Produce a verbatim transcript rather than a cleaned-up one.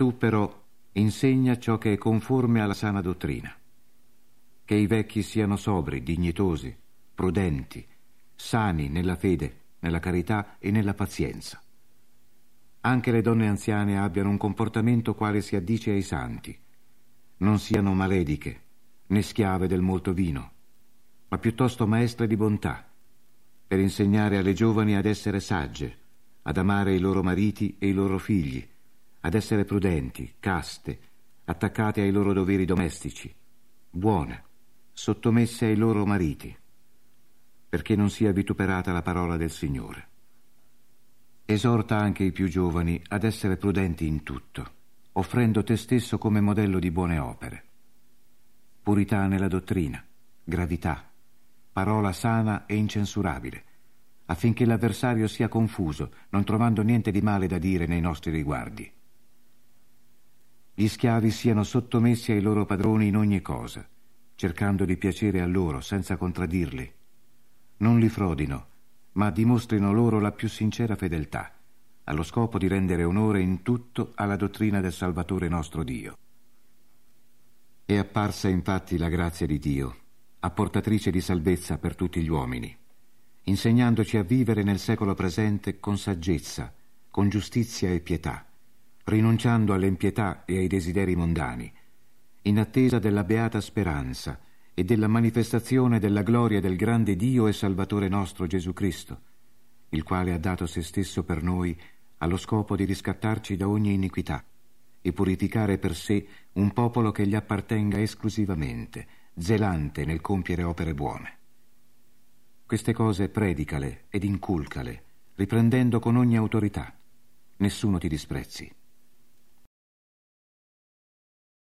Tu però insegna ciò che è conforme alla sana dottrina. Che i vecchi siano sobri, dignitosi, prudenti, sani nella fede, nella carità e nella pazienza. Anche le donne anziane abbiano un comportamento quale si addice ai santi. Non siano malediche, né schiave del molto vino, ma piuttosto maestre di bontà, per insegnare alle giovani ad essere sagge, ad amare i loro mariti e i loro figli, ad essere prudenti, caste, attaccate ai loro doveri domestici, buone, sottomesse ai loro mariti, perché non sia vituperata la parola del Signore. Esorta anche i più giovani ad essere prudenti in tutto, offrendo te stesso come modello di buone opere. Purità nella dottrina, gravità, parola sana e incensurabile, affinché l'avversario sia confuso, non trovando niente di male da dire nei nostri riguardi. Gli schiavi siano sottomessi ai loro padroni in ogni cosa, cercando di piacere a loro senza contraddirli. Non li frodino, ma dimostrino loro la più sincera fedeltà, allo scopo di rendere onore in tutto alla dottrina del Salvatore nostro Dio. È apparsa infatti la grazia di Dio, apportatrice di salvezza per tutti gli uomini, insegnandoci a vivere nel secolo presente con saggezza, con giustizia e pietà, rinunciando all'impietà e ai desideri mondani, in attesa della beata speranza e della manifestazione della gloria del grande Dio e Salvatore nostro Gesù Cristo, il quale ha dato se stesso per noi allo scopo di riscattarci da ogni iniquità e purificare per sé un popolo che gli appartenga esclusivamente, zelante nel compiere opere buone. Queste cose predicale ed inculcale, riprendendo con ogni autorità. Nessuno ti disprezzi.